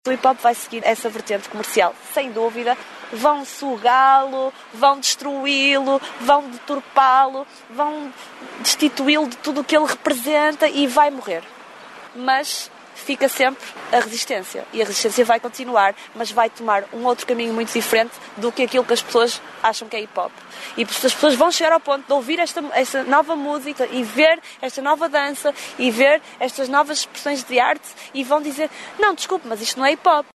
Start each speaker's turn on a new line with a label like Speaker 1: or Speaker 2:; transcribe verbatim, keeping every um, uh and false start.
Speaker 1: O hip-hop vai seguir essa vertente comercial, sem dúvida. Vão sugá-lo, vão destruí-lo, vão deturpá-lo, vão destituí-lo de tudo o que ele representa e vai morrer. Mas fica sempre a resistência. E a resistência vai continuar, mas vai tomar um outro caminho muito diferente do que aquilo que as pessoas acham que é hip-hop. E as pessoas vão chegar ao ponto de ouvir esta, esta nova música e ver esta nova dança e ver estas novas expressões de arte e vão dizer, não, desculpe, mas isto não é hip-hop.